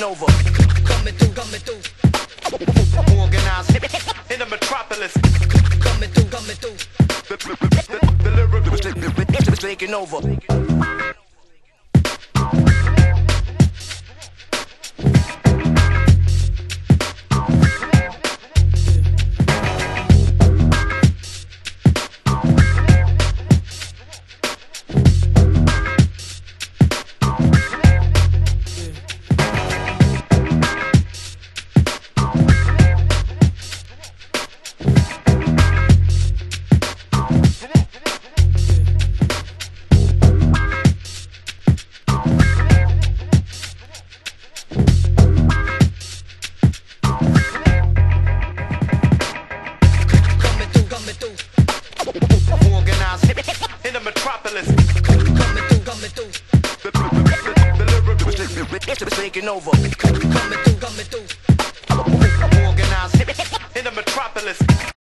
taking over. Coming through. Organized in the metropolis. Coming through. The lyrical taking over. Organized in the metropolis. Coming through. The lyrical taking over. Coming through. Organized in the metropolis.